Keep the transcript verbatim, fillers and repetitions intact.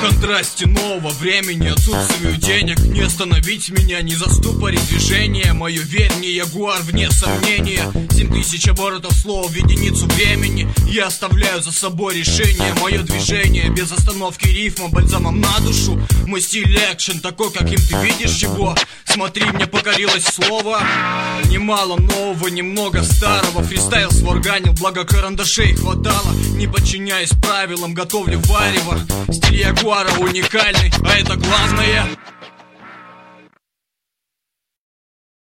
контрасте нового времени, отсутствию денег. Не остановить меня, не заступорить движение. Мое вернее, ягуар вне сомнения. Семь тысяч оборотов слова в единицу времени. Я оставляю за собой решение. Мое движение без остановки, рифма бальзамом на душу. Мой стиль экшен такой, каким ты видишь его. Смотри, мне покорилось слово. Немало нового, немного старого. Фристайл сварганил, благо карандашей хватало. Не подчиняясь правилам, готовлю варево. Стиль ягуара уникальный, а это главное.